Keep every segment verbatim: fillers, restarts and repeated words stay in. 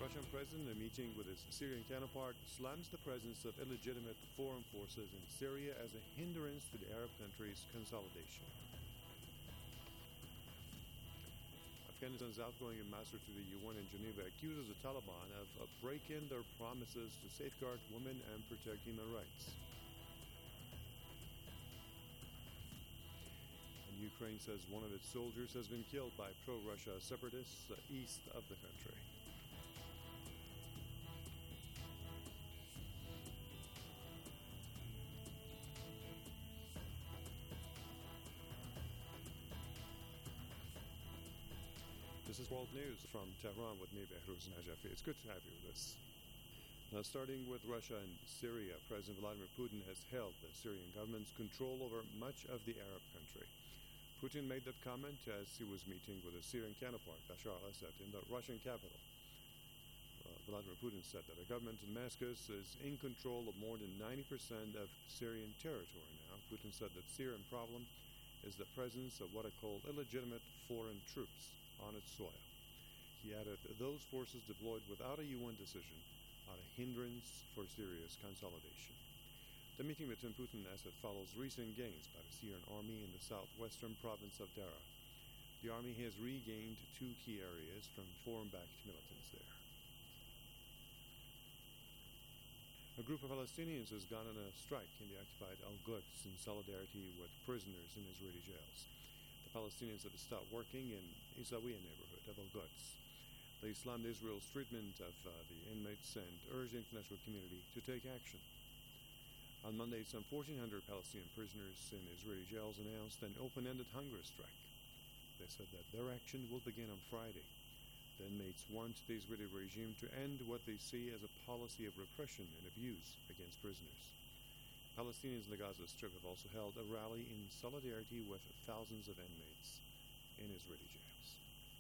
Russian president, in a meeting with his Syrian counterpart, slams the presence of illegitimate foreign forces in Syria as a hindrance to the Arab country's consolidation. Afghanistan's outgoing ambassador to the U N in Geneva accuses the Taliban of breaking their promises to safeguard women and protect human rights. And Ukraine says one of its soldiers has been killed by pro-Russia separatists east of the country. This is World News from Tehran with me, Behruz Najafi. It's good to have you with us. Now, starting with Russia and Syria, President Vladimir Putin has held the Syrian government's control over much of the Arab country. Putin made that comment as he was meeting with his Syrian counterpart, Bashar al-Assad, in the Russian capital. Uh, Vladimir Putin said that the government in Damascus is in control of more than ninety percent of Syrian territory now. Putin said that the Syrian problem is the presence of what I call illegitimate foreign troops on its soil. He added those forces deployed without a U N decision are a hindrance for Syria's consolidation. The meeting between Putin and Assad follows recent gains by the Syrian army in the southwestern province of Daraa. The army has regained two key areas from foreign-backed militants there. A group of Palestinians has gone on a strike in the occupied Al-Quds in solidarity with prisoners in Israeli jails. The Palestinians have stopped working in Isawiya neighborhood of Al-Quds. They slammed Israel's treatment of uh, the inmates and urged the international community to take action. On Monday, some fourteen hundred Palestinian prisoners in Israeli jails announced an open-ended hunger strike. They said that their action will begin on Friday. The inmates want the Israeli regime to end what they see as a policy of repression and abuse against prisoners. Palestinians in the Gaza Strip have also held a rally in solidarity with thousands of inmates in Israeli jails.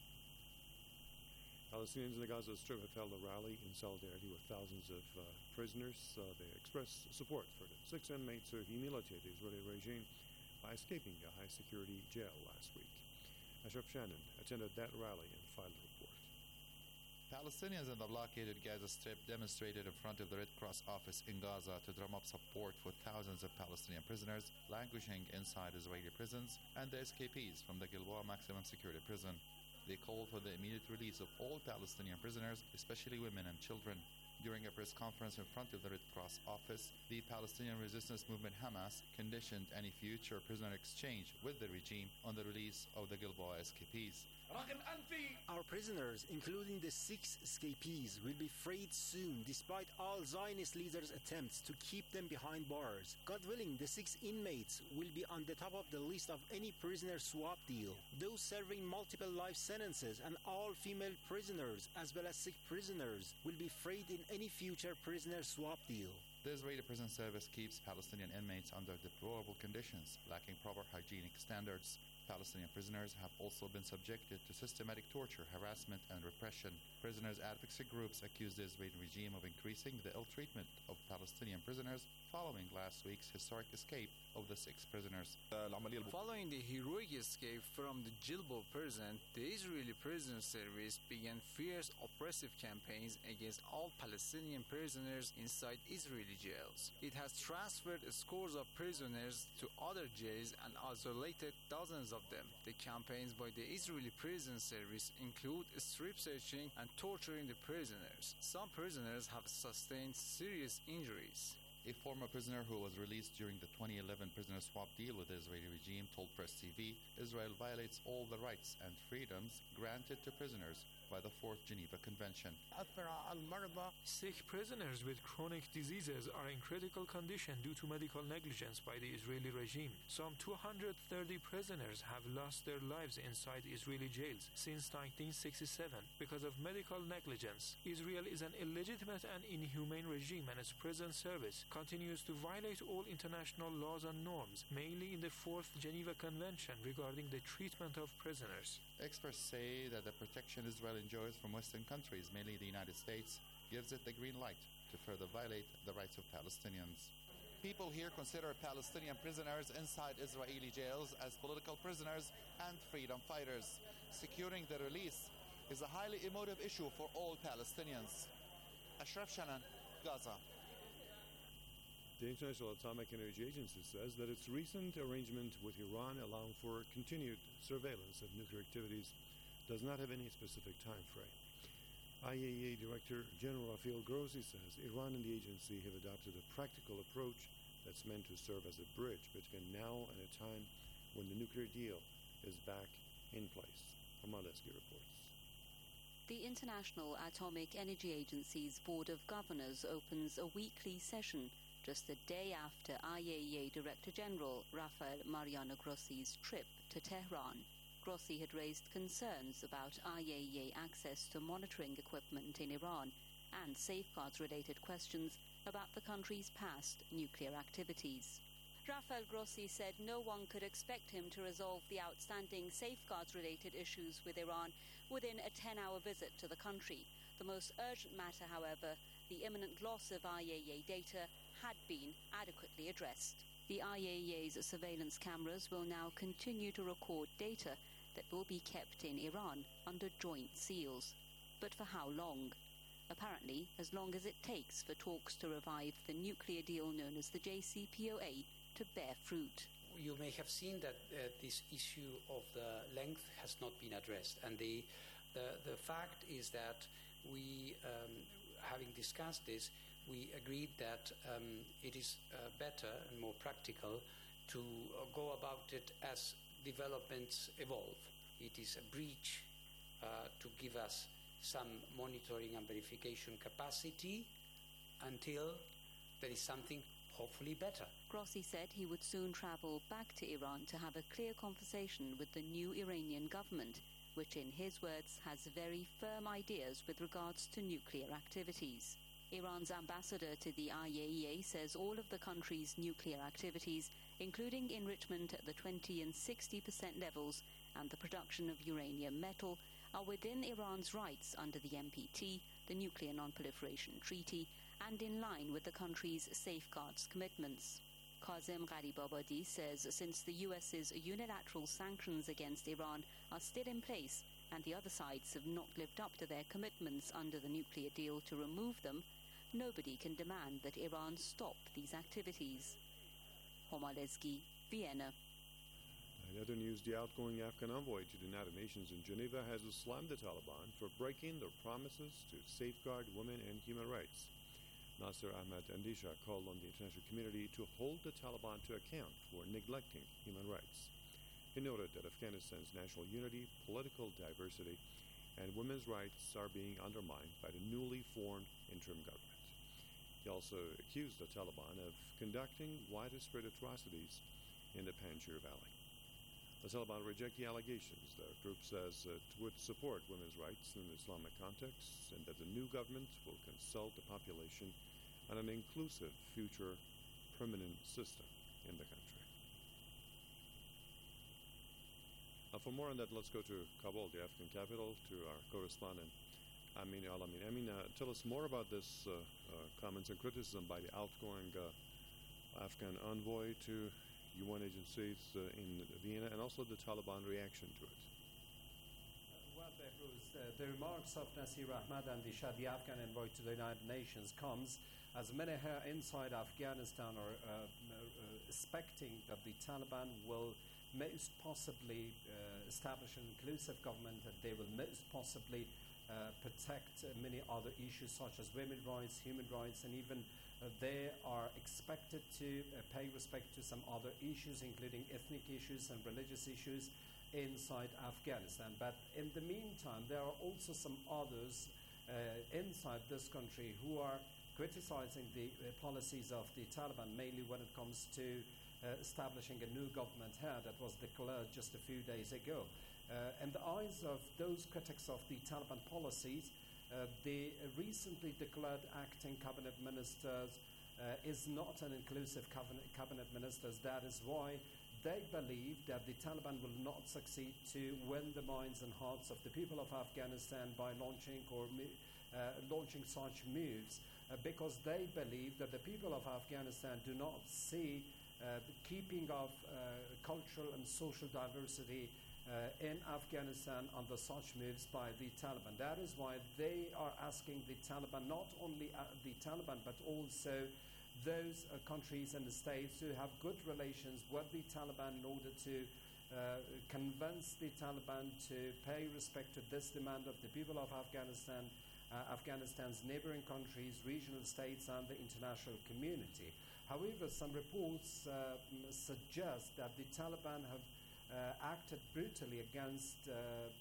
Palestinians in the Gaza Strip have held a rally in solidarity with thousands of uh, prisoners. Uh, they expressed support for the six inmates who humiliated the Israeli regime by escaping a high-security jail last week. Ashraf Shannon attended that rally and filed a report. Palestinians in the blockaded Gaza Strip demonstrated in front of the Red Cross office in Gaza to drum up support for thousands of Palestinian prisoners languishing inside Israeli prisons and the escapees from the Gilboa maximum security prison. They called for the immediate release of all Palestinian prisoners, especially women and children. During a press conference in front of the Red Cross office, the Palestinian resistance movement Hamas conditioned any future prisoner exchange with the regime on the release of the Gilboa escapees. Our prisoners, including the six escapees, will be freed soon despite all Zionist leaders' attempts to keep them behind bars. God willing, the six inmates will be on the top of the list of any prisoner swap deal. Those serving multiple life sentences and all female prisoners as well as sick prisoners will be freed in any future prisoner swap deal. The Israeli prison service keeps Palestinian inmates under deplorable conditions, lacking proper hygienic standards. Palestinian prisoners have also been subjected to systematic torture, harassment, and repression. Prisoners' advocacy groups accuse the Israeli regime of increasing the ill treatment of Palestinian prisoners following last week's historic escape of the six prisoners. Following the heroic escape from the Gilboa prison, the Israeli prison service began fierce oppressive campaigns against all Palestinian prisoners inside Israeli jails. It has transferred scores of prisoners to other jails and isolated dozens of them. The campaigns by the Israeli prison service include strip searching and torturing the prisoners. Some prisoners have sustained serious injuries. A former prisoner who was released during the twenty eleven prisoner swap deal with the Israeli regime told Press T V Israel violates all the rights and freedoms granted to prisoners by the Fourth Geneva Convention. Sick prisoners with chronic diseases are in critical condition due to medical negligence by the Israeli regime. Some two hundred thirty prisoners have lost their lives inside Israeli jails since nineteen sixty-seven because of medical negligence. Israel is an illegitimate and inhumane regime, and its prison service continues to violate all international laws and norms, mainly in the Fourth Geneva Convention regarding the treatment of prisoners. Experts say that the protection Israel enjoys from Western countries, mainly the United States, gives it the green light to further violate the rights of Palestinians. People here consider Palestinian prisoners inside Israeli jails as political prisoners and freedom fighters. Securing the release is a highly emotive issue for all Palestinians. Ashraf Shannon, Gaza. The International Atomic Energy Agency says that its recent arrangement with Iran allowing for continued surveillance of nuclear activities does not have any specific time frame. I A E A Director General Rafael Grossi says Iran and the agency have adopted a practical approach that's meant to serve as a bridge between now and a time when the nuclear deal is back in place. Omaleski reports. The International Atomic Energy Agency's Board of Governors opens a weekly session just a day after I A E A Director General Rafael Mariano Grossi's trip to Tehran. Grossi had raised concerns about I A E A access to monitoring equipment in Iran and safeguards-related questions about the country's past nuclear activities. Rafael Grossi said no one could expect him to resolve the outstanding safeguards-related issues with Iran within a ten-hour visit to the country. The most urgent matter, however, the imminent loss of I A E A data, had been adequately addressed. The I A E A's surveillance cameras will now continue to record data that will be kept in Iran under joint seals. But for how long? Apparently, as long as it takes for talks to revive the nuclear deal known as the J C P O A to bear fruit. You may have seen that uh, this issue of the length has not been addressed, and the the, the fact is that we, um, having discussed this, we agreed that um, it is uh, better and more practical to uh, go about it as developments evolve. It is a breach uh, to give us some monitoring and verification capacity until there is something hopefully better. Grossi said he would soon travel back to Iran to have a clear conversation with the new Iranian government, which in his words has very firm ideas with regards to nuclear activities. Iran's ambassador to the I A E A says all of the country's nuclear activities, including enrichment at the twenty and sixty percent levels and the production of uranium metal, are within Iran's rights under the N P T, the Nuclear Non-Proliferation Treaty, and in line with the country's safeguards commitments. Kazem Gharibabadi says since the U S's unilateral sanctions against Iran are still in place and the other sides have not lived up to their commitments under the nuclear deal to remove them, nobody can demand that Iran stop these activities. Homaleski, Vienna. In other news, the outgoing Afghan envoy to the United Nations in Geneva has slammed the Taliban for breaking their promises to safeguard women and human rights. Nasser Ahmad Andisha called on the international community to hold the Taliban to account for neglecting human rights. He noted that Afghanistan's national unity, political diversity, and women's rights are being undermined by the newly formed interim government. He also accused the Taliban of conducting widespread atrocities in the Panjshir Valley. The Taliban reject the allegations. The group says it would support women's rights in an Islamic context and that the new government will consult the population on an inclusive future permanent system in the country. Uh, for more on that, let's go to Kabul, the Afghan capital, to our correspondent, Amin Alamin. Amin, uh, tell us more about this uh, uh, comments and criticism by the outgoing uh, Afghan envoy to U N agencies uh, in Vienna, and also the Taliban reaction to it. Uh, well, Behruz, uh, the remarks of Nasir Ahmad Andisha, the Afghan envoy to the United Nations, comes as many here inside Afghanistan are uh, uh, expecting that the Taliban will most possibly uh, establish an inclusive government, that they will most possibly uh, protect uh, many other issues such as women's rights, human rights, and even uh, they are expected to uh, pay respect to some other issues, including ethnic issues and religious issues inside Afghanistan. But in the meantime, there are also some others uh, inside this country who are criticizing the uh, policies of the Taliban, mainly when it comes to uh, establishing a new government here that was declared just a few days ago. Uh, in the eyes of those critics of the Taliban policies, uh, the recently declared acting cabinet ministers uh, is not an inclusive cabinet, cabinet ministers. That is why they believe that the Taliban will not succeed to win the minds and hearts of the people of Afghanistan by launching or uh, launching such moves. Uh, because they believe that the people of Afghanistan do not see uh, the keeping of uh, cultural and social diversity uh, in Afghanistan under such moves by the Taliban. That is why they are asking the Taliban, not only uh, the Taliban, but also those uh, countries and the states who have good relations with the Taliban in order to uh, convince the Taliban to pay respect to this demand of the people of Afghanistan, uh, Afghanistan's neighboring countries, regional states, and the international community. However, some reports uh, suggest that the Taliban have uh, acted brutally against uh,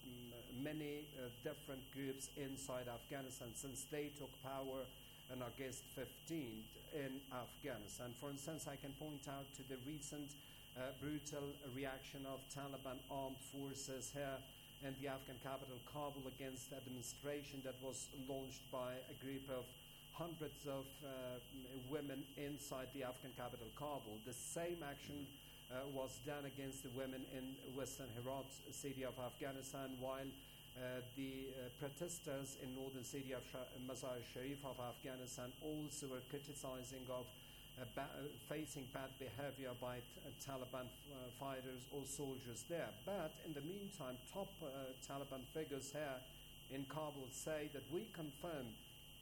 m- many uh, different groups inside Afghanistan since they took power on August fifteenth in Afghanistan. For instance, I can point out to the recent uh, brutal reaction of Taliban armed forces here in the Afghan capital, Kabul, against a demonstration that was launched by a group of hundreds of uh, women inside the Afghan capital, Kabul. The same action uh, was done against the women in western Herat city of Afghanistan, while uh, the uh, protesters in northern city of Sh- Mazar-e-Sharif of Afghanistan also were criticizing of uh, ba- uh, facing bad behavior by t- uh, Taliban uh, fighters or soldiers there. But in the meantime, top uh, Taliban figures here in Kabul say that we confirm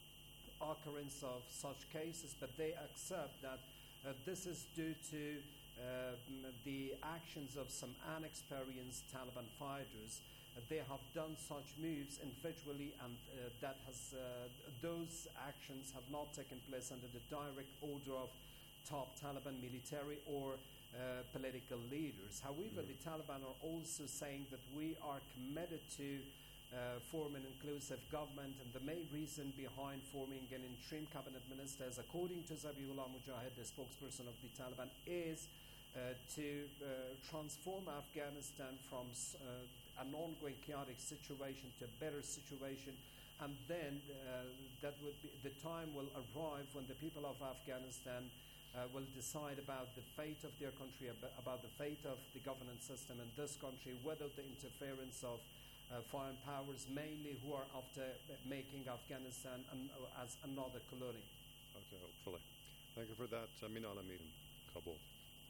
occurrence of such cases, but they accept that uh, this is due to uh, m- the actions of some inexperienced Taliban fighters. Uh, they have done such moves individually, and uh, that has uh, those actions have not taken place under the direct order of top Taliban military or uh, political leaders. However, mm-hmm. the Taliban are also saying that we are committed to Uh, form an inclusive government, and the main reason behind forming an interim cabinet ministers, according to Zabiullah Mujahid, the spokesperson of the Taliban, is uh, to uh, transform Afghanistan from uh, an ongoing chaotic situation to a better situation, and then uh, that would be, the time will arrive when the people of Afghanistan uh, will decide about the fate of their country, ab- about the fate of the governance system in this country, whether the interference of Uh, foreign powers, mainly who are after uh, making Afghanistan an, uh, as another colony. Okay, hopefully. Thank you for that, Amin Al-Amin, Kabul.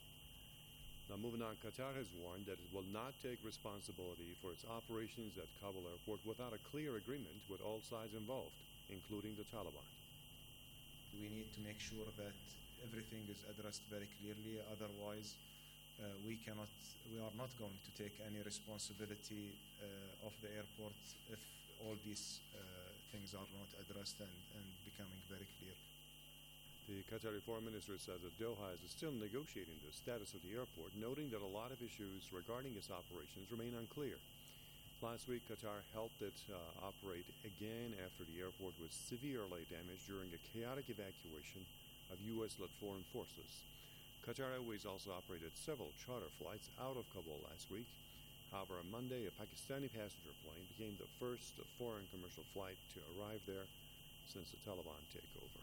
Now, moving on, Qatar has warned that it will not take responsibility for its operations at Kabul airport without a clear agreement with all sides involved, including the Taliban. We need to make sure that everything is addressed very clearly, otherwise Uh, we cannot, we are not going to take any responsibility uh, of the airport if all these uh, things are not addressed and, and becoming very clear. The Qatari foreign minister says that Doha is still negotiating the status of the airport, noting that a lot of issues regarding its operations remain unclear. Last week, Qatar helped it uh, operate again after the airport was severely damaged during a chaotic evacuation of U S-led foreign forces. Qatar Airways also operated several charter flights out of Kabul last week. However, on Monday, a Pakistani passenger plane became the first foreign commercial flight to arrive there since the Taliban takeover.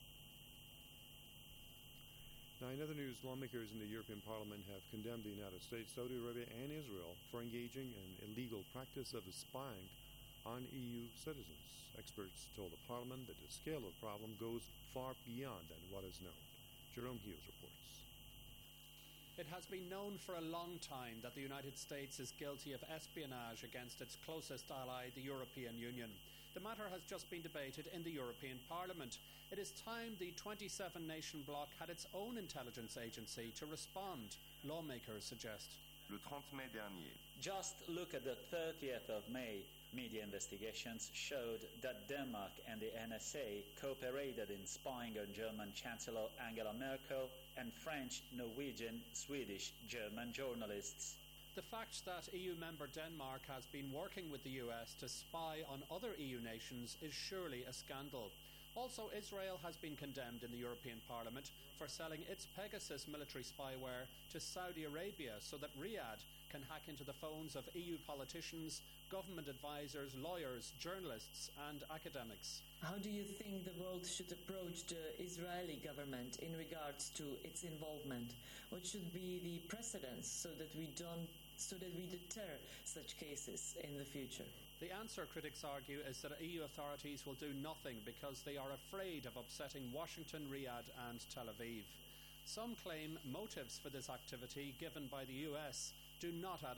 Now, in other news, lawmakers in the European Parliament have condemned the United States, Saudi Arabia, and Israel for engaging in illegal practice of spying on E U citizens. Experts told the Parliament that the scale of the problem goes far beyond than what is known. Jerome Hughes reports. It has been known for a long time that the United States is guilty of espionage against its closest ally, the European Union. The matter has just been debated in the European Parliament. It is time the twenty-seven nation bloc had its own intelligence agency to respond, lawmakers suggest. Le trente mai dernier. Just look at the thirtieth of May. Media investigations showed that Denmark and the N S A cooperated in spying on German Chancellor Angela Merkel and French, Norwegian, Swedish, German journalists. The fact that E U member Denmark has been working with the U S to spy on other E U nations is surely a scandal. Also, Israel has been condemned in the European Parliament for selling its Pegasus military spyware to Saudi Arabia so that Riyadh can hack into the phones of E U politicians, government advisors, lawyers, journalists and academics. How do you think the world should approach the Israeli government in regards to its involvement? What should be the precedents so that we don't, so that we deter such cases in the future? The answer, critics argue, is that E U authorities will do nothing because they are afraid of upsetting Washington, Riyadh and Tel Aviv. Some claim motives for this activity given by the U S do not add up.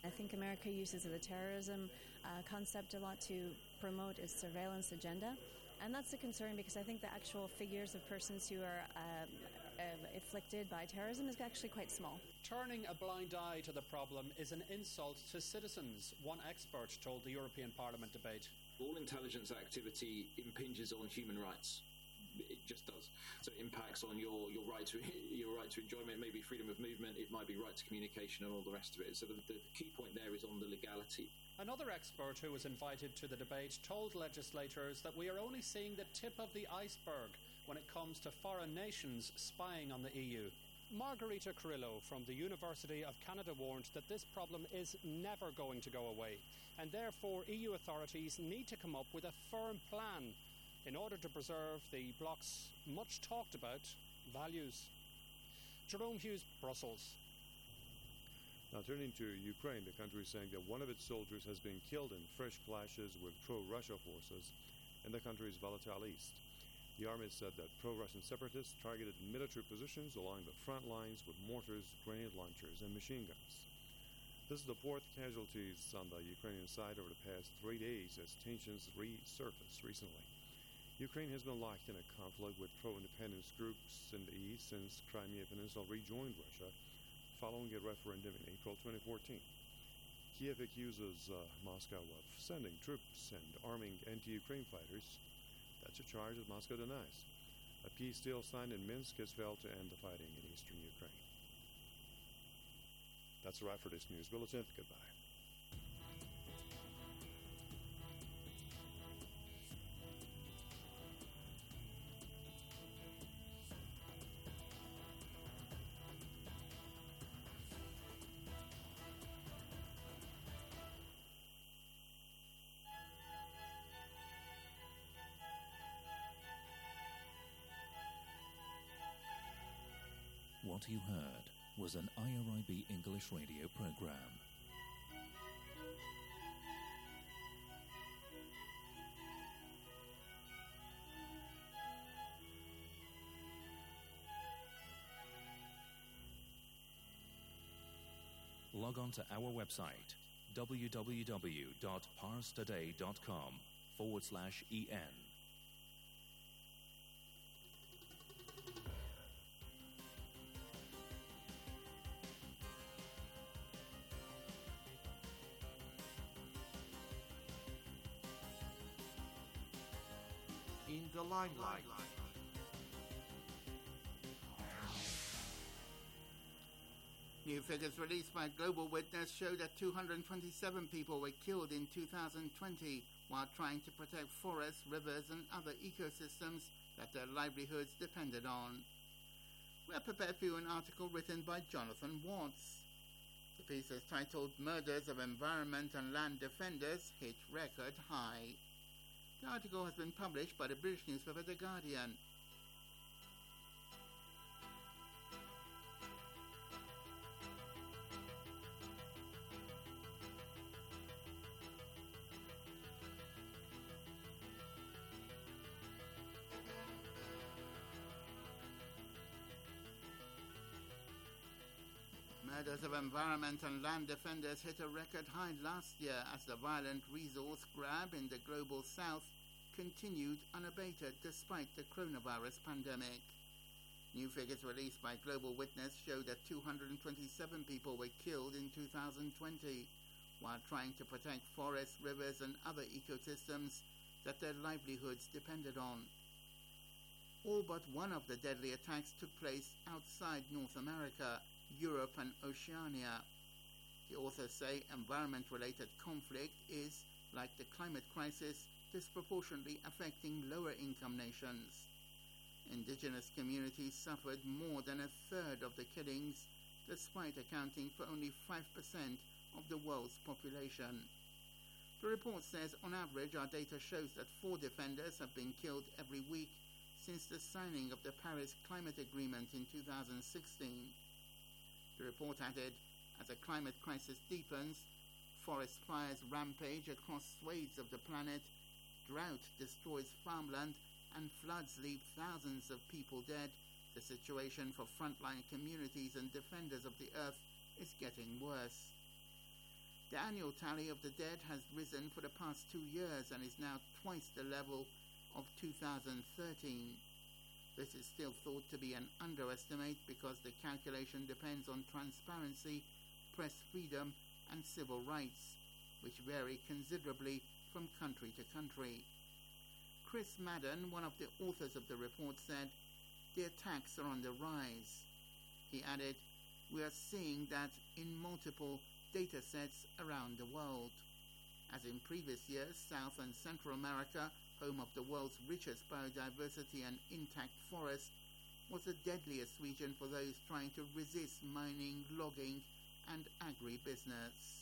I think America uses the terrorism uh, concept a lot to promote its surveillance agenda. And that's a concern because I think the actual figures of persons who are um, uh, afflicted by terrorism is actually quite small. Turning a blind eye to the problem is an insult to citizens, one expert told the European Parliament debate. All intelligence activity impinges on human rights. It just does. So it impacts on your, your right to your right to enjoyment, maybe freedom of movement, it might be right to communication and all the rest of it. So the, the key point there is on the legality. Another expert who was invited to the debate told legislators that we are only seeing the tip of the iceberg when it comes to foreign nations spying on the E U. Margarita Carrillo from the University of Canada warned that this problem is never going to go away, and therefore E U authorities need to come up with a firm plan in order to preserve the bloc's much talked about values. Jerome Hughes, Brussels. Now turning to Ukraine, the country is saying that one of its soldiers has been killed in fresh clashes with pro-Russia forces in the country's volatile east. The army said that pro-Russian separatists targeted military positions along the front lines with mortars, grenade launchers, and machine guns. This is the fourth casualties on the Ukrainian side over the past three days as tensions resurfaced recently. Ukraine has been locked in a conflict with pro-independence groups in the east since Crimea Peninsula rejoined Russia following a referendum in April twenty fourteen. Kiev accuses uh, Moscow of sending troops and arming anti-Ukraine fighters. That's a charge that Moscow denies. A peace deal signed in Minsk has failed to end the fighting in eastern Ukraine. That's a wrap for this news bulletin. Goodbye. What you heard was an I R I B English radio program. Log on to our website www.parstoday.com forward slash en. In the limelight. New figures released by Global Witness show that two hundred twenty-seven people were killed in two thousand twenty while trying to protect forests, rivers and other ecosystems that their livelihoods depended on. We are prepared for you an article written by Jonathan Watts. The piece is titled Murders of Environment and Land Defenders Hit Record High. The article has been published by the British newspaper The Guardian. Murders of environment and land defenders hit a record high last year as the violent resource grab in the global south continued unabated despite the coronavirus pandemic. New figures released by Global Witness show that two hundred twenty-seven people were killed in two thousand twenty while trying to protect forests, rivers and other ecosystems that their livelihoods depended on. All but one of the deadly attacks took place outside North America, Europe and Oceania. The authors say environment-related conflict is, like the climate crisis, disproportionately affecting lower-income nations. Indigenous communities suffered more than a third of the killings, despite accounting for only five percent of the world's population. The report says on average our data shows that four defenders have been killed every week since the signing of the Paris Climate Agreement in two thousand sixteen. The report added, as a climate crisis deepens, forest fires rampage across swathes of the planet, drought destroys farmland, and floods leave thousands of people dead, the situation for frontline communities and defenders of the earth is getting worse. The annual tally of the dead has risen for the past two years and is now twice the level of two thousand thirteen. This is still thought to be an underestimate because the calculation depends on transparency, press freedom, and civil rights, which vary considerably from country to country. Chris Madden, one of the authors of the report, said, "The attacks are on the rise." He added, "We are seeing that in multiple data sets around the world." As in previous years, South and Central America, home of the world's richest biodiversity and intact forest, was the deadliest region for those trying to resist mining, logging, and agribusiness.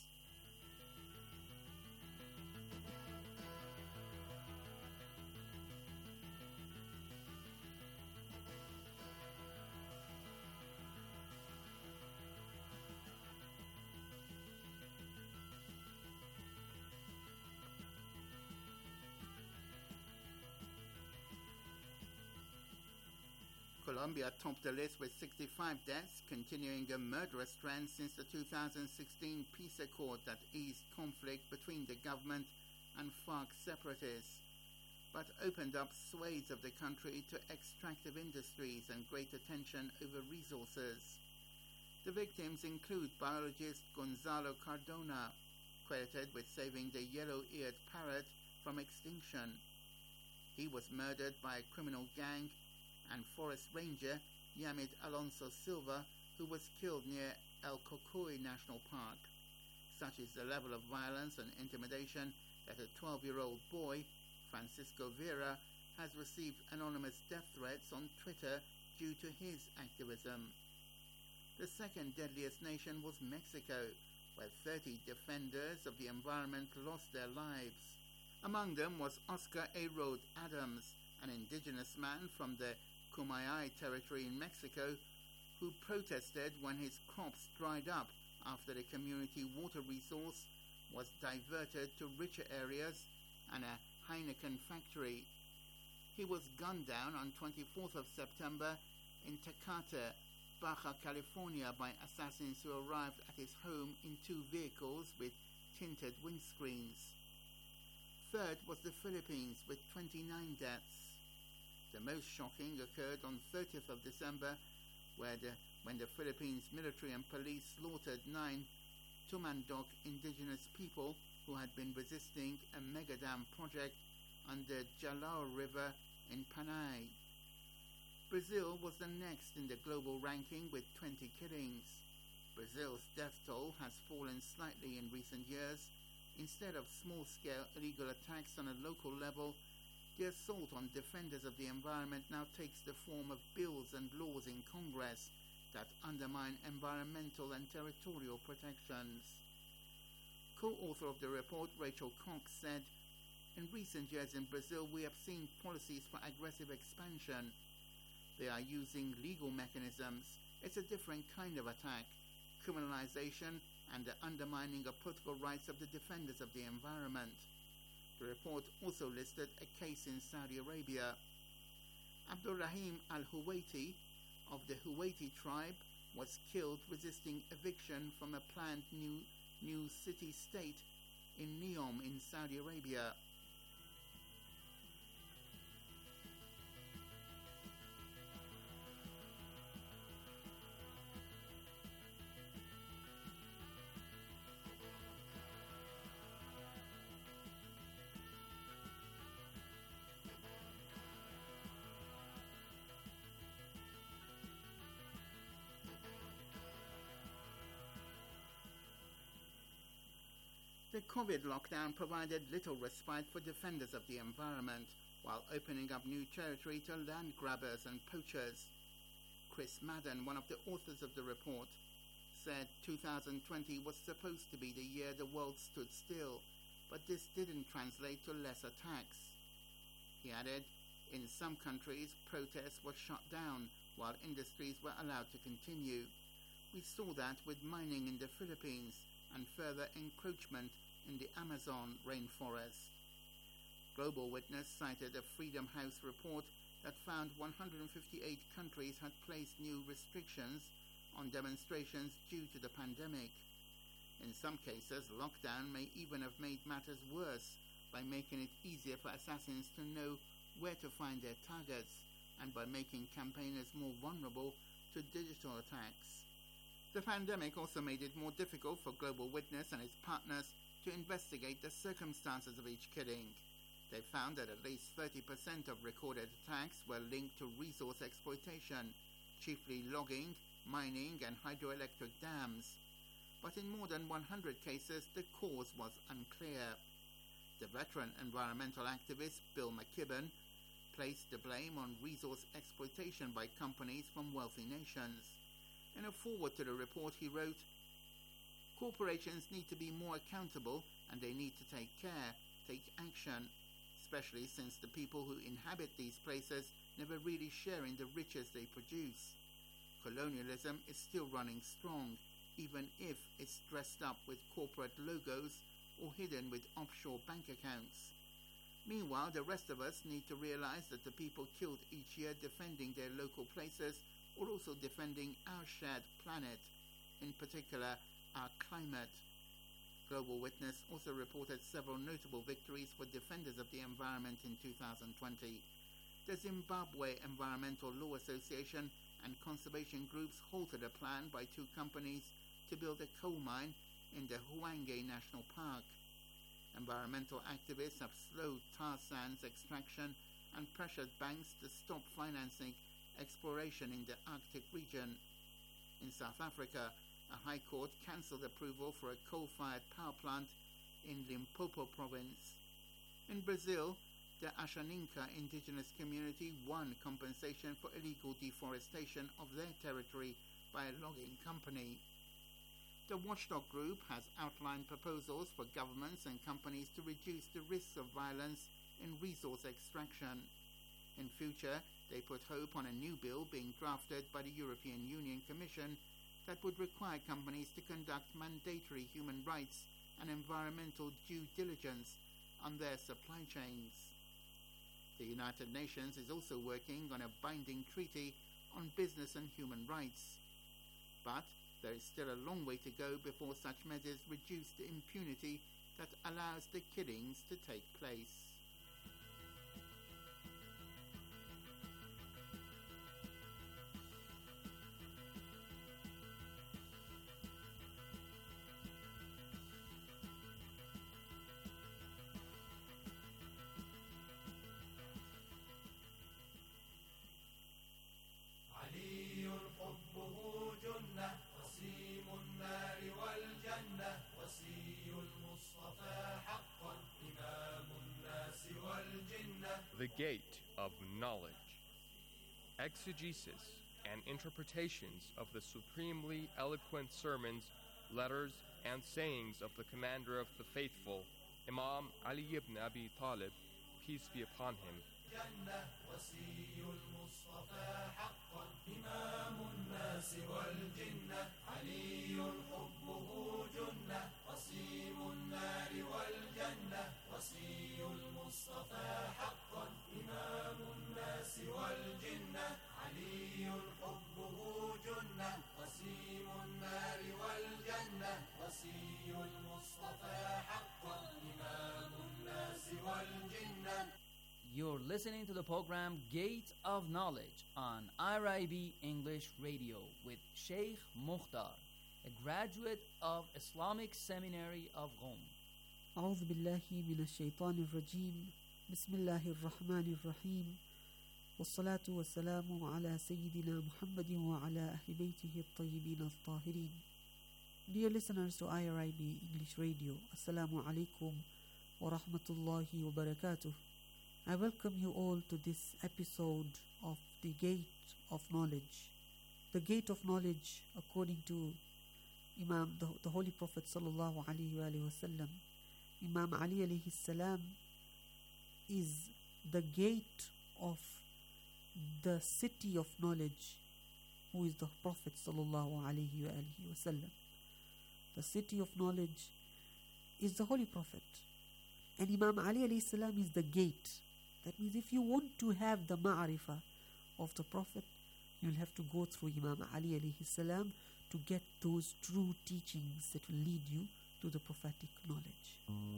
Colombia topped the list with sixty-five deaths, continuing a murderous trend since the two thousand sixteen peace accord that eased conflict between the government and FARC separatists, but opened up swathes of the country to extractive industries and greater tension over resources. The victims include biologist Gonzalo Cardona, credited with saving the yellow-eared parrot from extinction. He was murdered by a criminal gang, and forest ranger Yamid Alonso Silva, who was killed near El Cocoy National Park. Such is the level of violence and intimidation that a twelve-year-old boy, Francisco Vera, has received anonymous death threats on Twitter due to his activism. The second deadliest nation was Mexico, where thirty defenders of the environment lost their lives. Among them was Oscar A. Rode Adams, an indigenous man from the Kumeyaay territory in Mexico, who protested when his crops dried up after the community water resource was diverted to richer areas and a Heineken factory. He was gunned down on twenty-fourth of September in Tecate, Baja California, by assassins who arrived at his home in two vehicles with tinted windscreens. Third was the Philippines, with twenty-nine deaths. The most shocking occurred on thirtieth of December, where the, when the Philippines military and police slaughtered nine Tumandok indigenous people who had been resisting a megadam project on the Jalao River in Panay. Brazil was the next in the global ranking with twenty killings. Brazil's death toll has fallen slightly in recent years. Instead of small-scale illegal attacks on a local level, the assault on defenders of the environment now takes the form of bills and laws in Congress that undermine environmental and territorial protections. Co-author of the report, Rachel Cox, said, "In recent years in Brazil, we have seen policies for aggressive expansion. They are using legal mechanisms. It's a different kind of attack, criminalization and the undermining of political rights of the defenders of the environment." The report also listed a case in Saudi Arabia. Abdulrahim al-Huwaiti of the Huwaiti tribe was killed resisting eviction from a planned new, new city-state in Neom in Saudi Arabia. The COVID lockdown provided little respite for defenders of the environment, while opening up new territory to land grabbers and poachers. Chris Madden, one of the authors of the report, said two thousand twenty was supposed to be the year the world stood still, but this didn't translate to less attacks. He added, in some countries, protests were shut down while industries were allowed to continue. We saw that with mining in the Philippines and further encroachment in the Amazon rainforest. Global Witness cited a Freedom House report that found one hundred fifty-eight countries had placed new restrictions on demonstrations due to the pandemic. In some cases, lockdown may even have made matters worse by making it easier for assassins to know where to find their targets and by making campaigners more vulnerable to digital attacks. The pandemic also made it more difficult for Global Witness and its partners to investigate the circumstances of each killing. They found that at least thirty percent of recorded attacks were linked to resource exploitation, chiefly logging, mining and hydroelectric dams. But in more than one hundred cases, the cause was unclear. The veteran environmental activist Bill McKibben placed the blame on resource exploitation by companies from wealthy nations. In a foreword to the report, he wrote, "Corporations need to be more accountable and they need to take care, take action, especially since the people who inhabit these places never really share in the riches they produce. Colonialism is still running strong, even if it's dressed up with corporate logos or hidden with offshore bank accounts. Meanwhile, the rest of us need to realize that the people killed each year defending their local places are also defending our shared planet, in particular our climate." Global Witness also reported several notable victories for defenders of the environment in two thousand twenty. The Zimbabwe Environmental Law Association and conservation groups halted a plan by two companies to build a coal mine in the Hwange National Park. Environmental activists have slowed tar sands extraction and pressured banks to stop financing exploration in the Arctic region. In South Africa, a high court cancelled approval for a coal-fired power plant in Limpopo province. In Brazil, the Ashaninka indigenous community won compensation for illegal deforestation of their territory by a logging company. The watchdog group has outlined proposals for governments and companies to reduce the risks of violence in resource extraction. In future, they put hope on a new bill being drafted by the European Union Commission that would require companies to conduct mandatory human rights and environmental due diligence on their supply chains. The United Nations is also working on a binding treaty on business and human rights. But there is still a long way to go before such measures reduce the impunity that allows the killings to take place. The Gate of Knowledge. Exegesis and interpretations of the supremely eloquent sermons, letters, and sayings of the commander of the faithful, Imam Ali ibn Abi Talib, peace be upon him. You're listening to the program Gate of Knowledge on I R I B English Radio with Sheikh Mukhtar, a graduate of Islamic Seminary of Qom. أعوذ بالله من الشيطان الرجيم بسم الله الرحمن الرحيم والصلاة والسلام على سيدنا محمد وعلى أهل بيته الطيبين الطاهرين. Dear listeners to I R I B English Radio, Assalamu alaikum wa rahmatullahi wa barakatuh. I welcome you all to this episode of The Gate of Knowledge. The Gate of Knowledge, according to Imam, the, the Holy Prophet sallallahu alaihi wasallam, Imam Ali alayhi salam, is the gate of the city of knowledge, who is the Prophet sallallahu alaihi wasallam. The city of knowledge is the Holy Prophet, and Imam Ali alayhi salam is the gate. That means if you want to have the ma'rifah of the Prophet, You'll have to go through Imam Ali alayhi salam to get those true teachings that will lead you to the prophetic knowledge.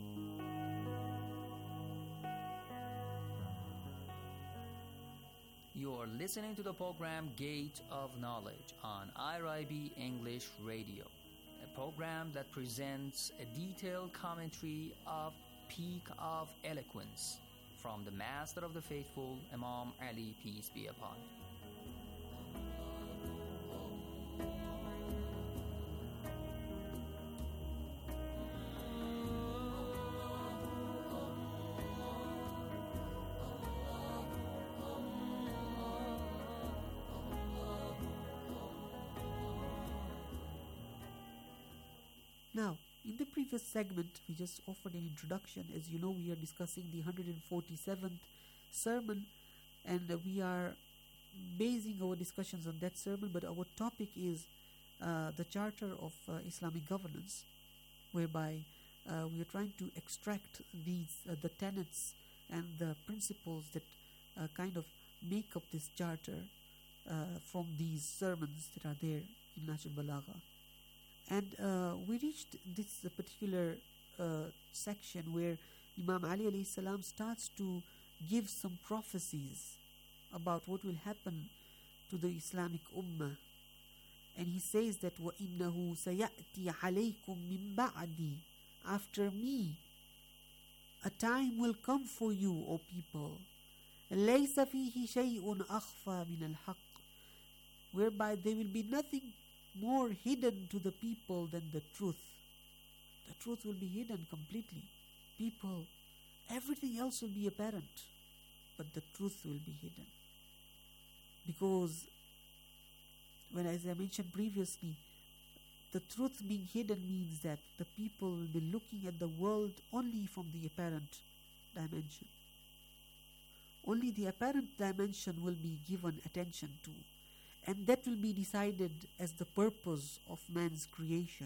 You're listening to the program Gate of Knowledge on I R I B English Radio, a program that presents a detailed commentary of Peak of Eloquence from the Master of the Faithful, Imam Ali, peace be upon him. Now, in the previous segment, we just offered an introduction. As you know, we are discussing the one hundred forty-seventh sermon, and uh, we are basing our discussions on that sermon, but our topic is uh, the Charter of uh, Islamic Governance, whereby uh, we are trying to extract these uh, the tenets and the principles that uh, kind of make up this charter uh, from these sermons that are there in Nahj al-Balagha. And uh, we reached this uh, particular uh, section where Imam Ali alayhi salam starts to give some prophecies about what will happen to the Islamic Ummah. And he says that وَإِنَّهُ سَيَأْتِي عَلَيْكُم مِّن بَعْدِي, after me, a time will come for you, O people, لَيْسَ فِيهِ شَيْءٌ أَخْفَى مِنَ الْحَقِّ, whereby there will be nothing more hidden to the people than the truth. The truth will be hidden completely. People, everything else will be apparent, but the truth will be hidden. Because, when, as I mentioned previously, the truth being hidden means that the people will be looking at the world only from the apparent dimension. Only the apparent dimension will be given attention to, and that will be decided as the purpose of man's creation.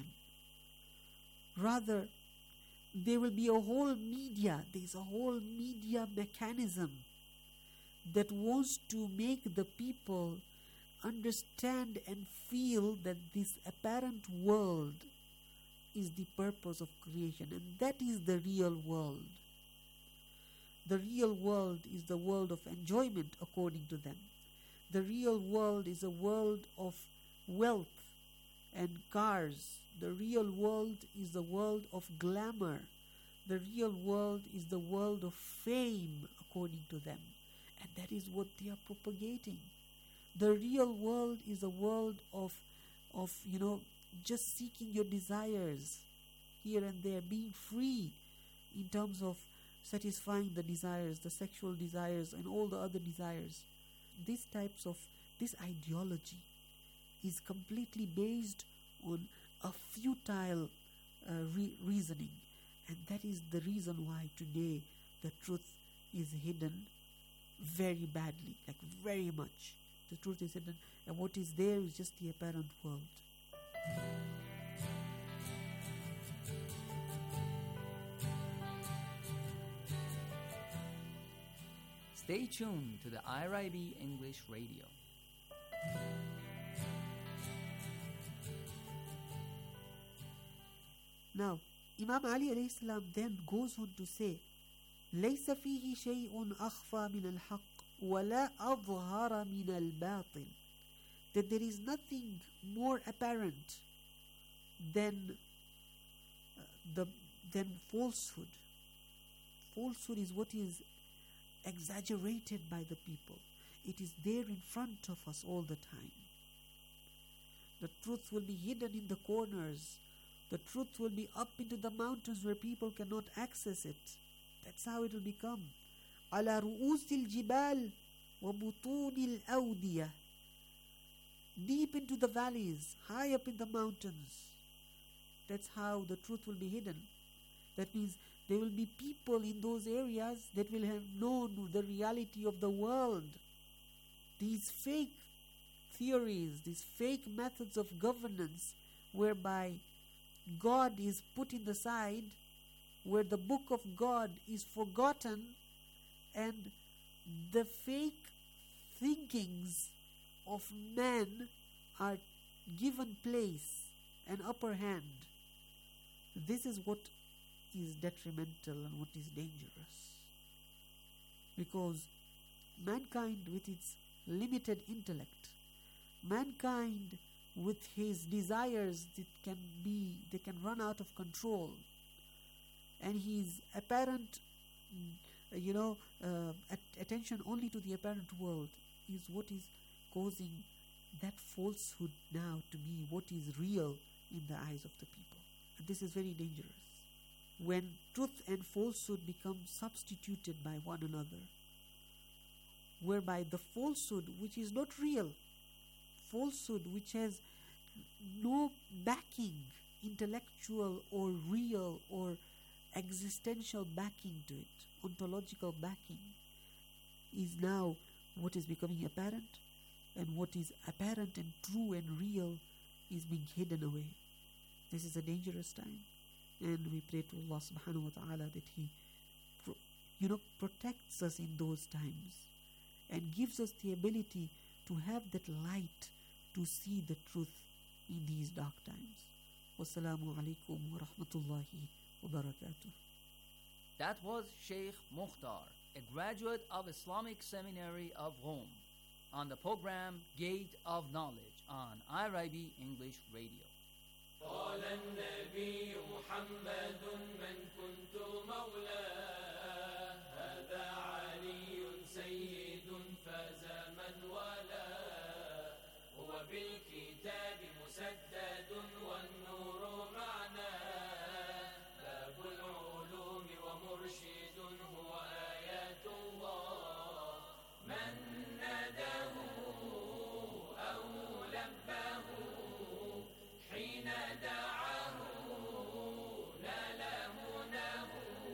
Rather, there will be a whole media, there is a whole media mechanism that wants to make the people understand and feel that this apparent world is the purpose of creation, and that is the real world. The real world is the world of enjoyment according to them. The real world is a world of wealth and cars. The real world is the world of glamour. The real world is the world of fame according to them. And that is what they are propagating. The real world is a world of, of you know, just seeking your desires here and there, being free in terms of satisfying the desires, the sexual desires and all the other desires. These types of, this ideology is completely based on a futile uh, re- reasoning. And that is the reason why today the truth is hidden very badly, like very much. The truth is hidden, and what is there is just the apparent world. Stay tuned to the I R I B English Radio. Now, Imam Ali alayhi salam then goes on to say, ليس فيه شيء أخفى من الحق ولا أظهر من الباطل, that there is nothing more apparent than uh, the than falsehood. Falsehood is what is exaggerated by the people. It is there in front of us all the time. The truth will be hidden in the corners. The truth will be up into the mountains where people cannot access it. That's how it will become. على رؤوس الجبال وبطون الأودية, deep into the valleys, high up in the mountains. That's how the truth will be hidden. That means there will be people in those areas that will have known the reality of the world. These fake theories, these fake methods of governance whereby God is put in the side, where the book of God is forgotten, and the fake thinkings of man are given place and upper hand. This is what is detrimental and what is dangerous. Because mankind with its limited intellect, mankind with his desires that can be, they can run out of control, and his apparent, you know, uh, at attention only to the apparent world is what is causing that falsehood now to be what is real in the eyes of the people. And this is very dangerous. When truth and falsehood become substituted by one another, whereby the falsehood which is not real, falsehood which has no backing, intellectual or real or existential backing to it, ontological backing, is now what is becoming apparent, and what is apparent and true and real is being hidden away. This is a dangerous time, and we pray to Allah subhanahu wa ta'ala that He pro- you know protects us in those times and gives us the ability to have that light to see the truth in these dark times. Wassalamu alaikum wa rahmatullahi wa barakatuh. That was Sheikh Mukhtar, a graduate of Islamic Seminary of Rome, on the program Gate of Knowledge on I R I B English Radio. قال النبي محمد من كنت مولاه هذا علي سيد فاز من والاه هو بالكتاب مسدد والنور معناه باب العلوم ومرشد هو آيات الله من ناداه أو لباه حين دعاه نال مناه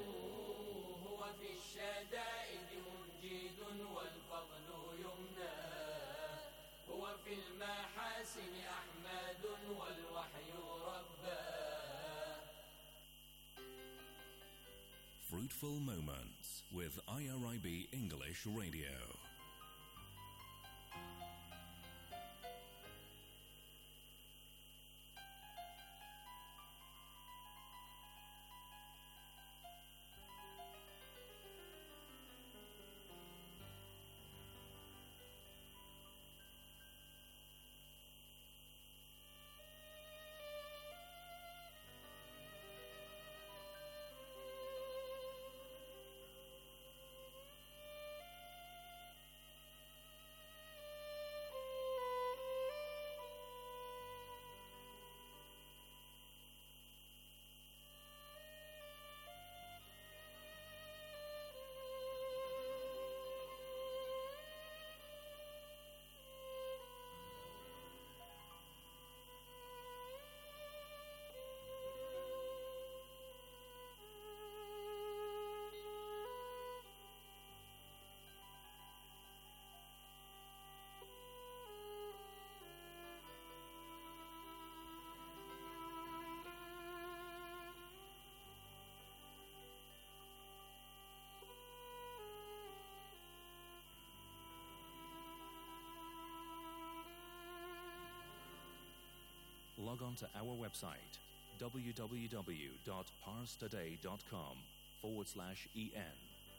هو في الشدائد منجد والفضل يمناه هو في المحاسن أحمد والوحي رباه. Fruitful Moments with I R I B English Radio. Log on to our website, www.parstoday.com forward slash en.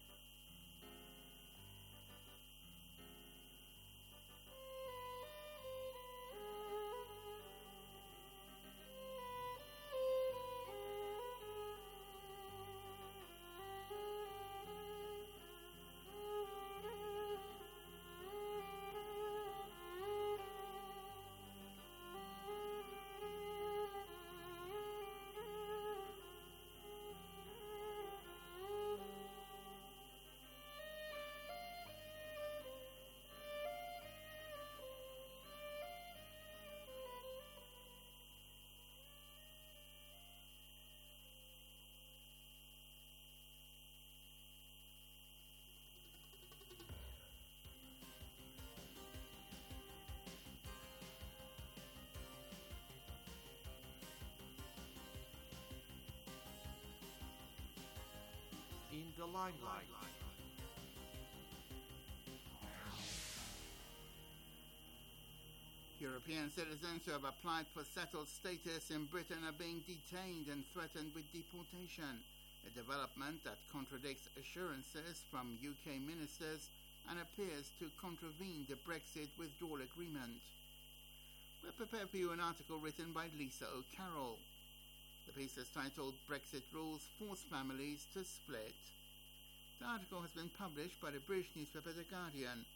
In the limelight. European citizens who have applied for settled status in Britain are being detained and threatened with deportation, a development that contradicts assurances from U K ministers and appears to contravene the Brexit withdrawal agreement. We're prepared for you an article written by Lisa O'Carroll. The piece is titled Brexit Rules Force Families to Split. The article has been published by the British newspaper The Guardian.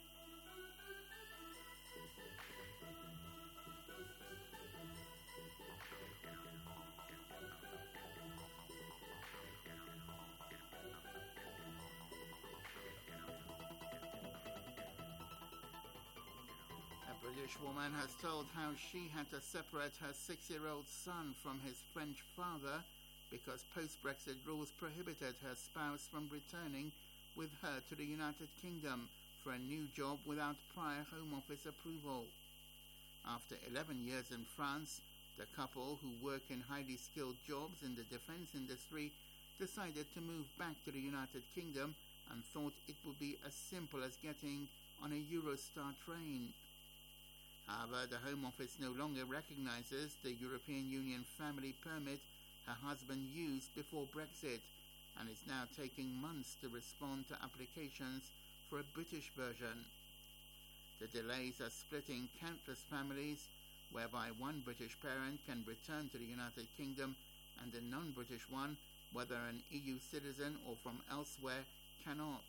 A British woman has told how she had to separate her six-year-old son from his French father because post-Brexit rules prohibited her spouse from returning with her to the United Kingdom for a new job without prior Home Office approval. After eleven years in France, the couple, who work in highly skilled jobs in the defence industry, decided to move back to the United Kingdom and thought it would be as simple as getting on a Eurostar train. However, the Home Office no longer recognises the European Union family permit her husband used before Brexit and is now taking months to respond to applications for a British version. The delays are splitting countless families, whereby one British parent can return to the United Kingdom and a non-British one, whether an E U citizen or from elsewhere, cannot.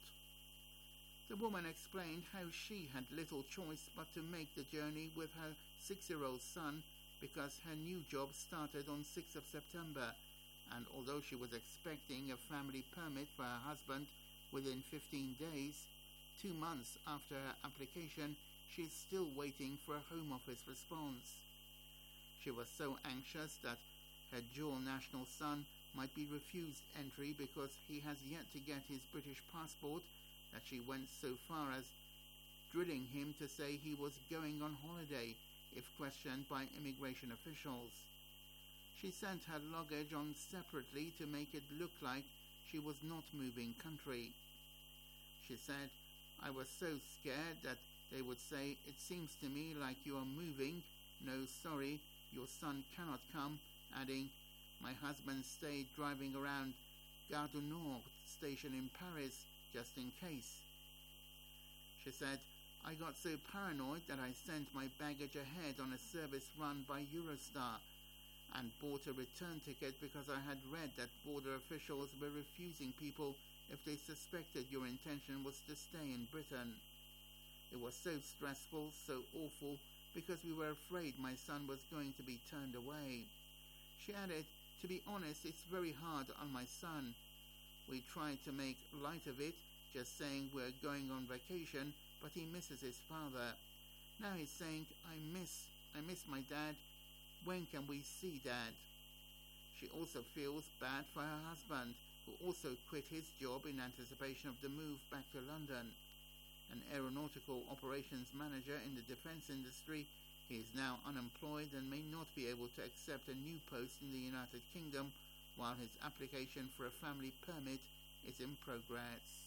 The woman explained how she had little choice but to make the journey with her six-year-old son because her new job started on sixth of September, and although she was expecting a family permit for her husband within fifteen days, two months after her application, she is still waiting for a Home Office response. She was so anxious that her dual national son might be refused entry because he has yet to get his British passport that she went so far as drilling him to say he was going on holiday if questioned by immigration officials. She sent her luggage on separately to make it look like she was not moving country. She said, "I was so scared that they would say, 'It seems to me like you are moving. No, sorry, your son cannot come,' adding, 'My husband stayed driving around Gare du Nord station in Paris just in case.' She said, 'I got so paranoid that I sent my baggage ahead on a service run by Eurostar and bought a return ticket because I had read that border officials were refusing people if they suspected your intention was to stay in Britain. It was so stressful, so awful, because we were afraid my son was going to be turned away.' She added, 'To be honest, it's very hard on my son. We tried to make light of it, just saying we're going on vacation, but he misses his father. Now he's saying, I miss, I miss my dad. When can we see Dad?' She also feels bad for her husband, who also quit his job in anticipation of the move back to London. An aeronautical operations manager in the defence industry, he is now unemployed and may not be able to accept a new post in the United Kingdom while his application for a family permit is in progress.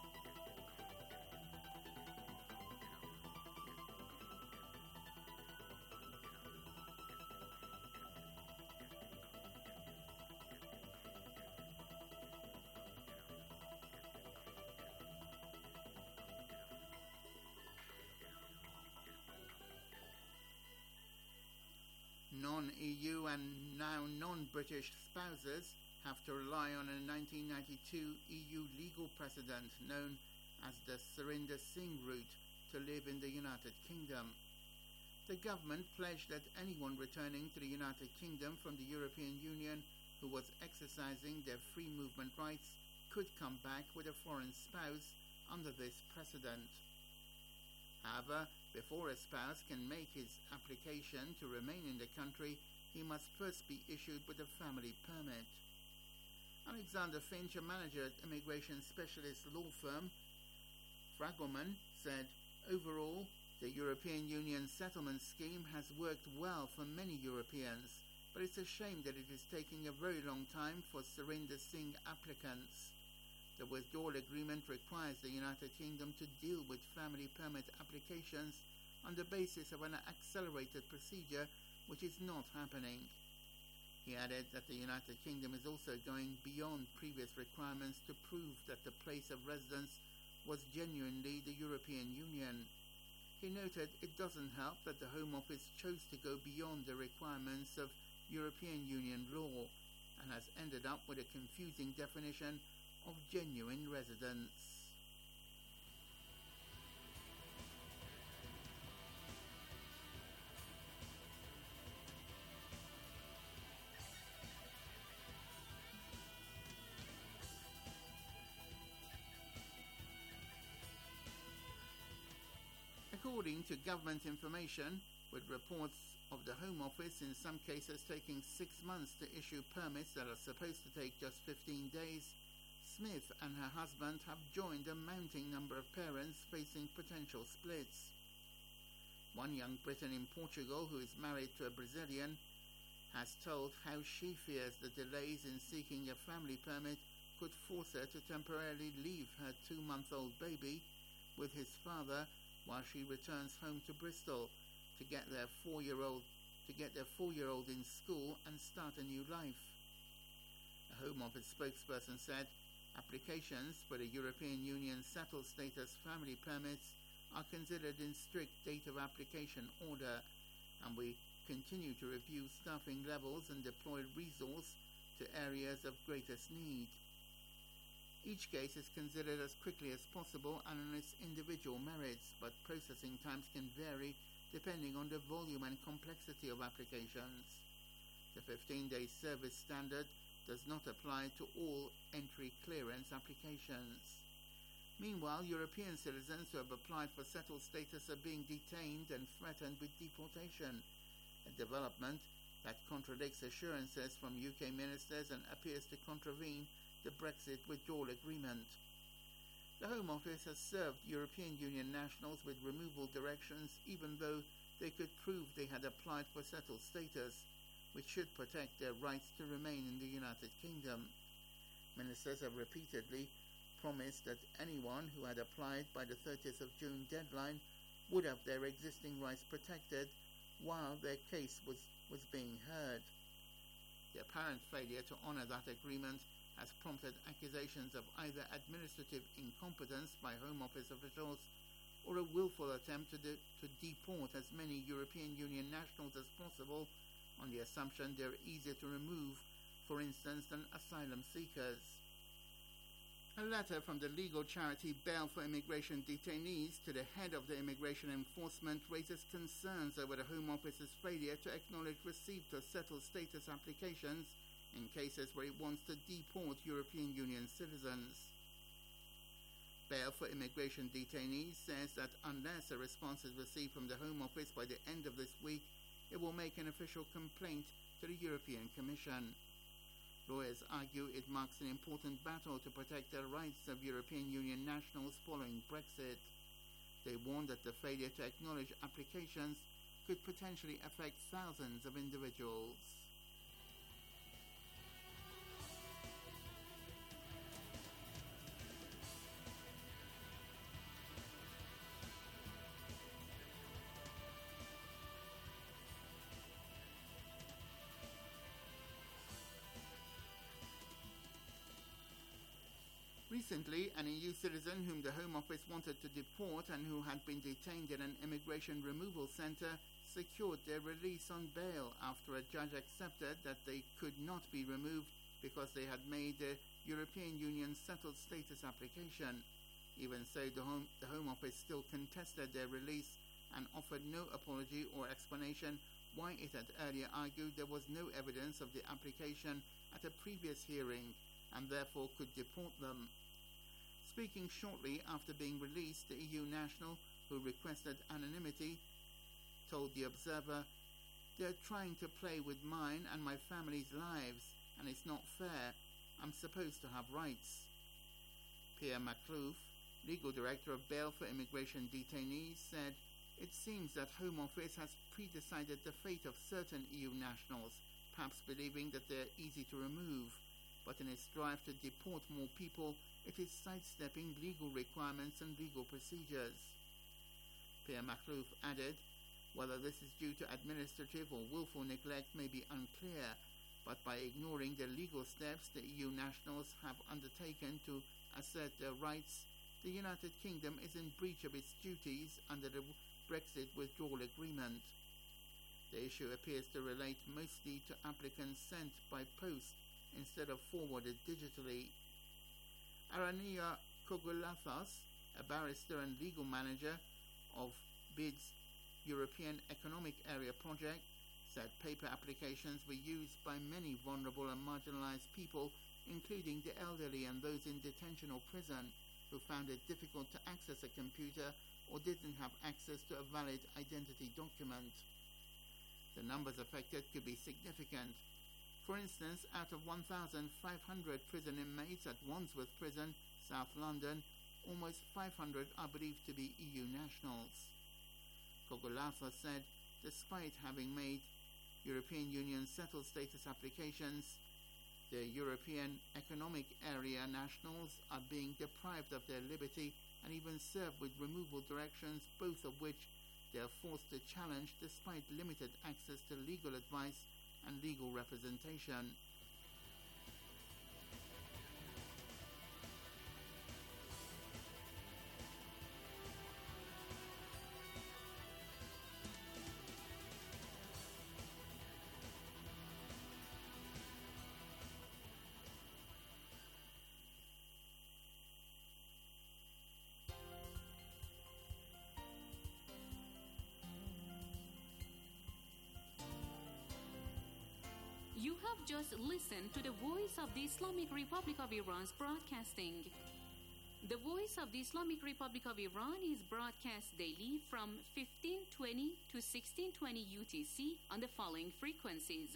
Non-E U and now non-British spouses have to rely on a nineteen ninety-two E U legal precedent known as the Surinder Singh route to live in the United Kingdom. The government pledged that anyone returning to the United Kingdom from the European Union who was exercising their free movement rights could come back with a foreign spouse under this precedent. However, before a spouse can make his application to remain in the country, he must first be issued with a family permit. Alexander Finch, a manager at immigration specialist law firm Fragoman, said, "Overall, the European Union settlement scheme has worked well for many Europeans, but it's a shame that it is taking a very long time for Surinder Singh applicants. The withdrawal agreement requires the United Kingdom to deal with family permit applications on the basis of an accelerated procedure, which is not happening. He added that the United Kingdom is also going beyond previous requirements to prove that the place of residence was genuinely the European Union. He noted it doesn't help that the Home Office chose to go beyond the requirements of European Union law and has ended up with a confusing definition of genuine residence. According to government information, with reports of the Home Office in some cases taking six months to issue permits that are supposed to take just fifteen days, Smith and her husband have joined a mounting number of parents facing potential splits. One young Briton in Portugal, who is married to a Brazilian, has told how she fears the delays in seeking a family permit could force her to temporarily leave her two-month-old baby with his father while she returns home to Bristol to get their four-year-old to get their four-year-old in school and start a new life. A Home Office spokesperson said applications for the European Union settled status family permits are considered in strict date of application order, and we continue to review staffing levels and deploy resource to areas of greatest need. Each case is considered as quickly as possible and on its individual merits, but processing times can vary depending on the volume and complexity of applications. The fifteen-day service standard does not apply to all entry clearance applications. Meanwhile, European citizens who have applied for settled status are being detained and threatened with deportation, a development that contradicts assurances from U K ministers and appears to contravene the Brexit withdrawal agreement. The Home Office has served European Union nationals with removal directions even though they could prove they had applied for settled status, which should protect their rights to remain in the United Kingdom. Ministers have repeatedly promised that anyone who had applied by the thirtieth of June deadline would have their existing rights protected while their case was, was being heard. The apparent failure to honour that agreement has prompted accusations of either administrative incompetence by Home Office officials or a willful attempt to, de- to deport as many European Union nationals as possible on the assumption they're easier to remove, for instance, than asylum seekers. A letter from the legal charity Bail for Immigration Detainees to the head of the Immigration Enforcement raises concerns over the Home Office's failure to acknowledge receipt of settled status applications in cases where it wants to deport European Union citizens. Bail for Immigration Detainees says that unless a response is received from the Home Office by the end of this week, it will make an official complaint to the European Commission. Lawyers argue it marks an important battle to protect the rights of European Union nationals following Brexit. They warn that the failure to acknowledge applications could potentially affect thousands of individuals. Recently, an E U citizen whom the Home Office wanted to deport and who had been detained in an immigration removal centre secured their release on bail after a judge accepted that they could not be removed because they had made a European Union settled status application. Even so, the Home, the Home Office still contested their release and offered no apology or explanation why it had earlier argued there was no evidence of the application at a previous hearing and therefore could deport them. Speaking shortly after being released, the E U national who requested anonymity told The Observer, "They're trying to play with mine and my family's lives, and it's not fair. I'm supposed to have rights." Pierre Maclouf, legal director of Bail for Immigration Detainees, said, "It seems that Home Office has pre-decided the fate of certain E U nationals, perhaps believing that they're easy to remove. But in its drive to deport more people, it is sidestepping legal requirements and legal procedures." Pierre Makhlouf added, whether this is due to administrative or willful neglect may be unclear, but by ignoring the legal steps the E U nationals have undertaken to assert their rights, the United Kingdom is in breach of its duties under the Brexit withdrawal agreement. The issue appears to relate mostly to applicants sent by post instead of forwarded digitally. Arania Kogolathas, a barrister and legal manager of B I D's European Economic Area project, said paper applications were used by many vulnerable and marginalized people, including the elderly and those in detention or prison, who found it difficult to access a computer or didn't have access to a valid identity document. The numbers affected could be significant. For instance, out of one thousand five hundred prison inmates at Wandsworth Prison, South London, almost five hundred are believed to be E U nationals. Kogolathas said, despite having made European Union settled status applications, the European Economic Area nationals are being deprived of their liberty and even served with removal directions, both of which they are forced to challenge despite limited access to legal advice and legal representation. You have just listened to the Voice of the Islamic Republic of Iran's broadcasting. The Voice of the Islamic Republic of Iran is broadcast daily from fifteen twenty to sixteen twenty U T C on the following frequencies: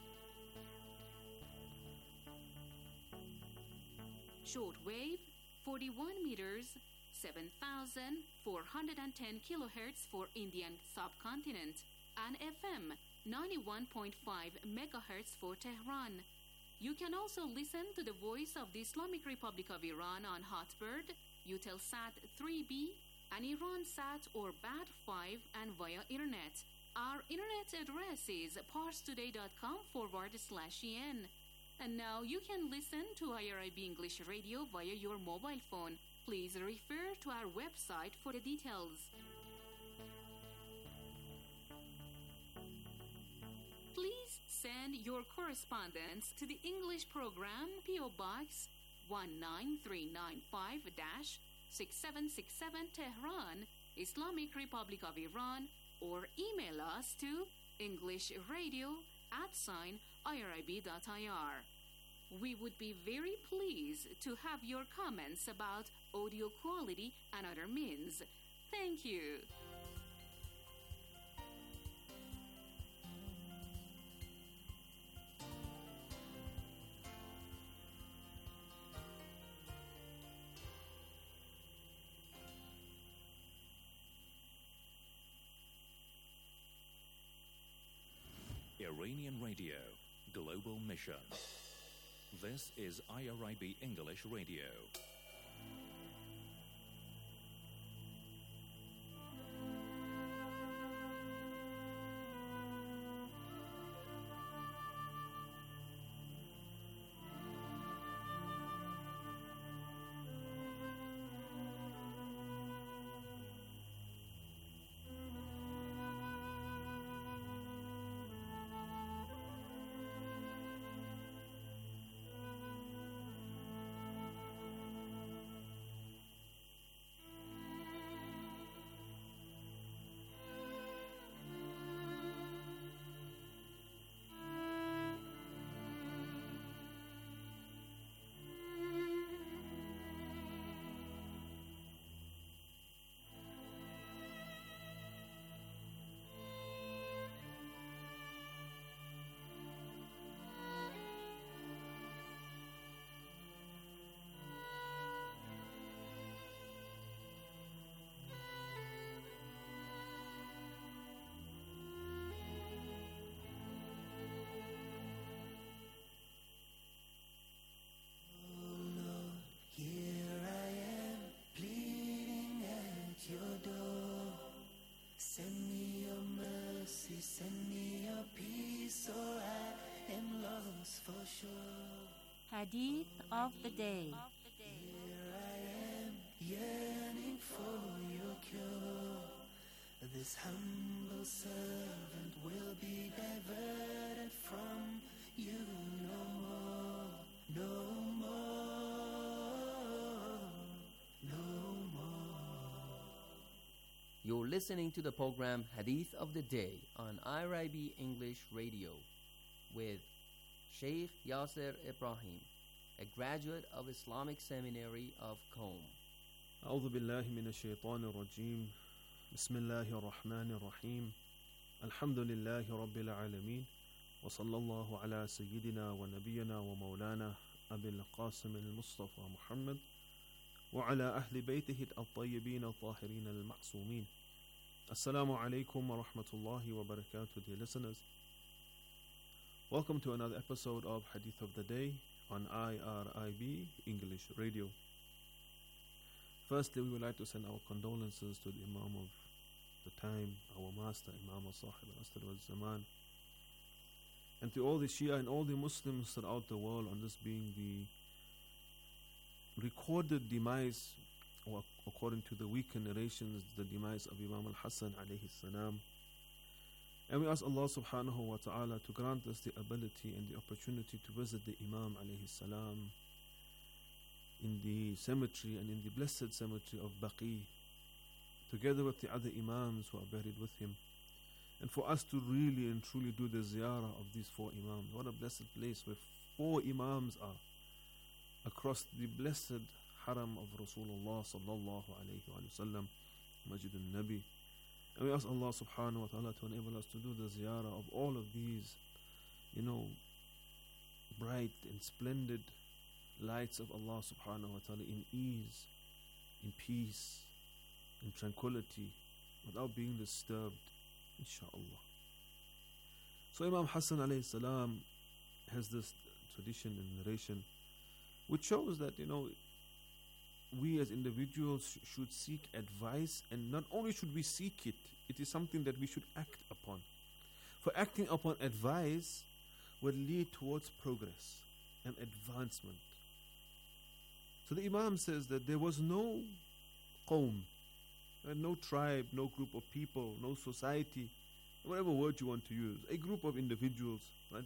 shortwave forty-one meters, seven thousand four hundred ten kilohertz for Indian subcontinent, and F M ninety-one point five megahertz for Tehran. You can also listen to the Voice of the Islamic Republic of Iran on Hotbird, Eutelsat three B, and Iransat or B A D five, and via Internet. Our Internet address is parstoday.com forward slash en. And now you can listen to I R I B English Radio via your mobile phone. Please refer to our website for the details. Please send your correspondence to the English program, P O Box one nine three nine five, six seven six seven, Tehran, Islamic Republic of Iran, or email us to englishradio at sign irib.ir. We would be very pleased to have your comments about audio quality and other means. Thank you. Iranian Radio, Global Mission. This is I R I B English Radio. send me your peace or I am lost for sure. Hadith of the day. Here I am, yearning for your cure. This humble servant will be diverted from you no more, no more, no more. You're listening to the program Hadith of the Day on I R I B English Radio with Sheikh Yasser Ibrahim, a graduate of Islamic Seminary of Qom. أعوذ بالله من الشيطان الرجيم بسم الله الرحمن الرحيم الحمد لله رب العالمين وصلى الله على سيدنا ونبينا ومولانا أبي القاسم المصطفى محمد وعلى أهل بيته الطيبين الطاهرين المعصومين. Assalamu alaikum wa rahmatullahi wa barakatuh, dear listeners. Welcome to another episode of Hadith of the Day on I R I B English Radio. Firstly, we would like to send our condolences to the Imam of the time, our master, Imam al-Sahib al-Asr wal-Zaman, and to all the Shia and all the Muslims throughout the world on this being the recorded demise, or according to the weaker narrations, the demise of Imam al-Hassan alayhi salam. And we ask Allah subhanahu wa ta'ala to grant us the ability and the opportunity to visit the Imam alayhi salam in the cemetery and in the blessed cemetery of Baqi, together with the other Imams who are buried with him. And for us to really and truly do the ziyarah of these four Imams. What a blessed place where four Imams are across the blessed haram of Rasulullah sallallahu alayhi wa sallam, Masjid al-Nabi. And we ask Allah subhanahu wa ta'ala to enable us to do the ziyarah of all of these, you know, bright and splendid lights of Allah subhanahu wa ta'ala in ease, in peace, in tranquility, without being disturbed, inshaAllah. So Imam Hassan alayhi salam has this tradition and narration which shows that, you know, we as individuals sh- should seek advice, and not only should we seek it, it is something that we should act upon. For acting upon advice will lead towards progress and advancement. So the Imam says that there was no qawm, and no tribe, no group of people, no society, whatever word you want to use, a group of individuals, right,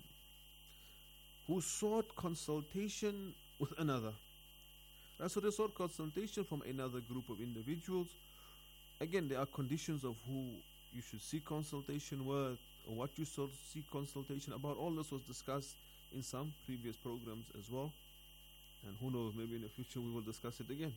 who sought consultation with another. Right, so they sought consultation from another group of individuals. Again, there are conditions of who you should seek consultation with, or what you should seek consultation about. All this was discussed in some previous programs as well. And who knows, maybe in the future we will discuss it again.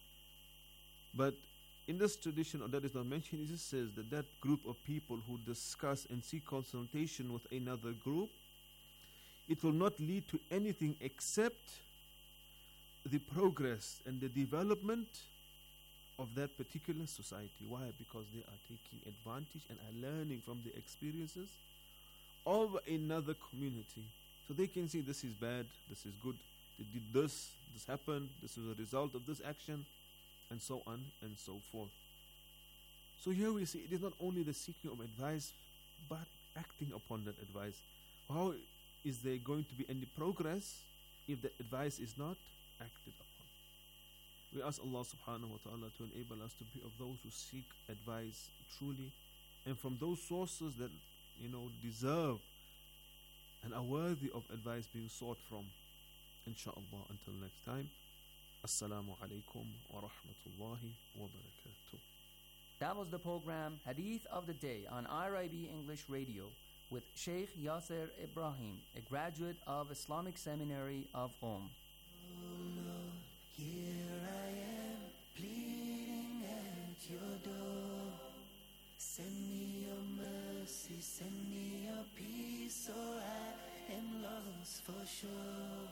But in this tradition, or that is not mentioned, it just says that that group of people who discuss and seek consultation with another group, it will not lead to anything except the progress and the development of that particular society. Why? Because they are taking advantage and are learning from the experiences of another community. So they can see this is bad, this is good, they did this, this happened, this is a result of this action, and so on and so forth. So here we see it is not only the seeking of advice, but acting upon that advice. How is there going to be any progress if the advice is not acted upon? We ask Allah subhanahu wa ta'ala to enable us to be of those who seek advice truly, and from those sources that, you know, deserve and are worthy of advice being sought from. Insha'Allah, until next time, Assalamu alaikum wa rahmatullahi wa barakatuh. That was the program Hadith of the Day on I R I B English Radio with Sheikh Yasser Ibrahim, a graduate of Islamic Seminary of Qom. Oh Lord, here I am, pleading at your door. Send me your mercy, send me your peace, or I am lost for sure.